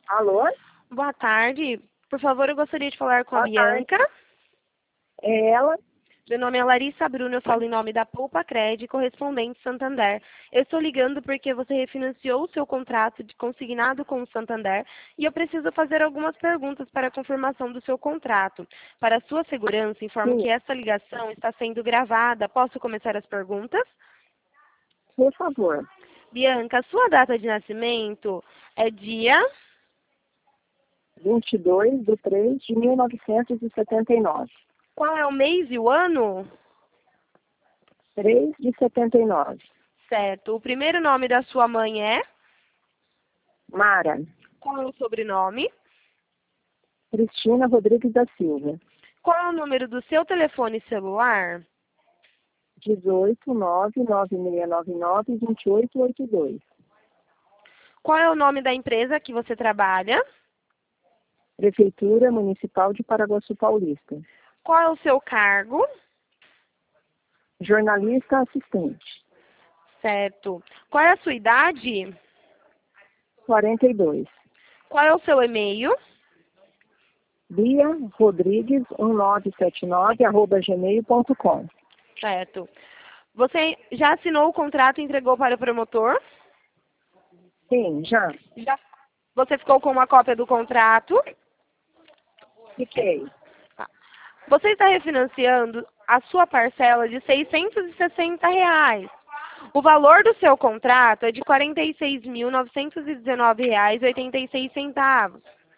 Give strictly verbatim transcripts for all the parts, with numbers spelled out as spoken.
Alô? Boa tarde. Por favor, eu gostaria de falar com a Boa tarde. Bianca. É ela? Meu nome é Larissa Bruno, eu falo em nome da Poupa Cred, correspondente Santander. Eu estou ligando porque você refinanciou o seu contrato de consignado com o Santander e eu preciso fazer algumas perguntas para a confirmação do seu contrato. Para sua segurança, informo Sim, que essa ligação está sendo gravada. Posso começar as perguntas? por favor. Bianca, sua data de nascimento é dia vinte e dois de três de mil novecentos e setenta e nove. Qual é o mês e o ano? três de setenta e nove. Certo. O primeiro nome da sua mãe é? Mara. Qual é o sobrenome? Cristina Rodrigues da Silva. Qual é o número do seu telefone celular? dezoito, nove, nove seis nove nove, vinte e oito oitenta e dois. Qual é o nome da empresa que você trabalha? Prefeitura Municipal de Paraguaçu Paulista. Qual é o seu cargo? Jornalista assistente. Certo. Qual é a sua idade? quarenta e dois. Qual é o seu e-mail? Bia Rodrigues um nove sete nove arroba gmail ponto com. Certo. Você já assinou o contrato e entregou para o promotor? Sim, já. Já. Você ficou com uma cópia do contrato? Fiquei. Tá. Você está refinanciando a sua parcela de seiscentos e sessenta reais. O valor do seu contrato é de quarenta e seis mil novecentos e dezenove reais e oitenta e seis centavos.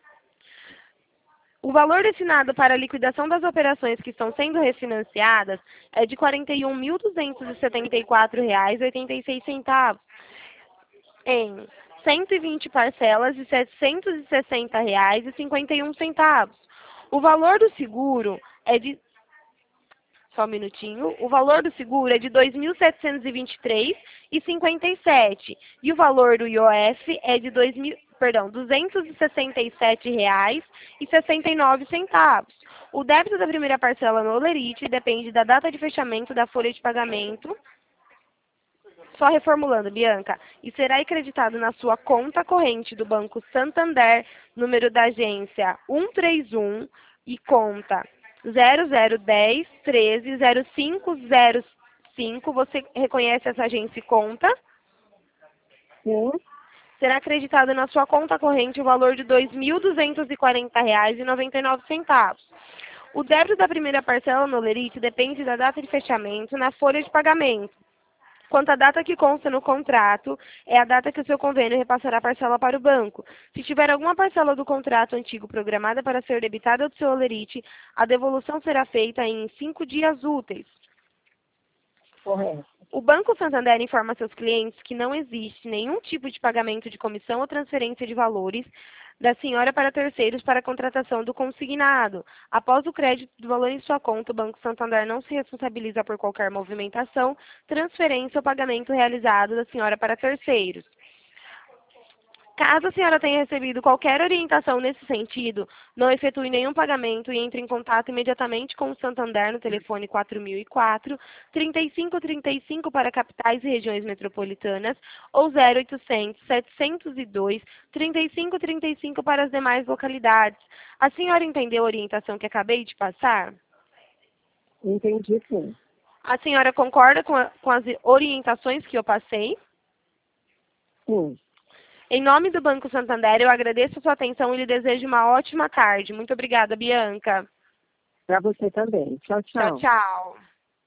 O valor destinado para a liquidação das operações que estão sendo refinanciadas é de quarenta e um mil duzentos e setenta e quatro reais e oitenta e seis centavos em cento e vinte parcelas de setecentos e sessenta reais e cinquenta e um centavos. O valor do seguro é de Só um minutinho. O valor do seguro é de dois mil setecentos e vinte e três reais e cinquenta e sete. E o valor do I O F é de dois mil, perdão, duzentos e sessenta e sete reais e sessenta e nove centavos. O débito da primeira parcela no Olerite depende da data de fechamento da folha de pagamento. Só reformulando, Bianca, e será acreditado na sua conta corrente do Banco Santander, número da agência um três um e conta zero zero dez, treze, zero cinco zero cinco. Você reconhece essa agência e conta? Sim. Será acreditado na sua conta corrente o valor de dois mil duzentos e quarenta reais e noventa e nove centavos. O débito da primeira parcela no Olerite depende da data de fechamento na folha de pagamento. Quanto à data que consta no contrato, é a data que o seu convênio repassará a parcela para o banco. Se tiver alguma parcela do contrato antigo programada para ser debitada do seu Olerite, a devolução será feita em cinco dias úteis. Correto. O Banco Santander informa seus clientes que não existe nenhum tipo de pagamento de comissão ou transferência de valores da senhora para terceiros para a contratação do consignado. Após o crédito do valor em sua conta, o Banco Santander não se responsabiliza por qualquer movimentação, transferência ou pagamento realizado da senhora para terceiros. Caso a senhora tenha recebido qualquer orientação nesse sentido, não efetue nenhum pagamento e entre em contato imediatamente com o Santander no telefone quatro mil e quatro, trinta e cinco trinta e cinco para capitais e regiões metropolitanas ou zero oitocentos, setecentos e dois, trinta e cinco trinta e cinco para as demais localidades. A senhora entendeu a orientação que acabei de passar? Entendi, sim. A senhora concorda com, a, com as orientações que eu passei? Sim. Em nome do Banco Santander, eu agradeço a sua atenção e lhe desejo uma ótima tarde. Muito obrigada, Bianca. Para você também. Tchau, Tchau, tchau. tchau.